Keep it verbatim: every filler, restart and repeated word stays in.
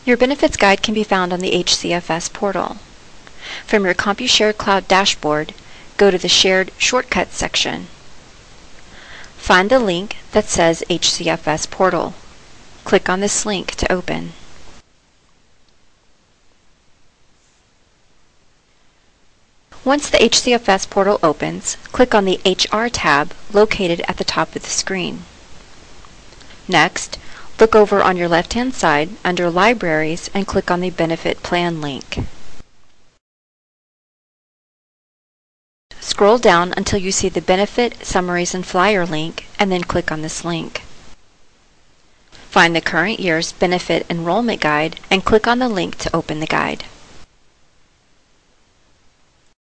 Your benefits guide can be found on the H C F S portal. From your CompuShare Cloud dashboard, go to the Shared Shortcuts section. Find the link that says H C F S Portal. Click on this link to open. Once the H C F S portal opens, click on the H R tab located at the top of the screen. Next, look over on your left-hand side under Libraries and click on the Benefit Plan link. Scroll down until you see the Benefit, Summaries, and Flyer link, and then click on this link. Find the current year's Benefit Enrollment Guide and click on the link to open the guide.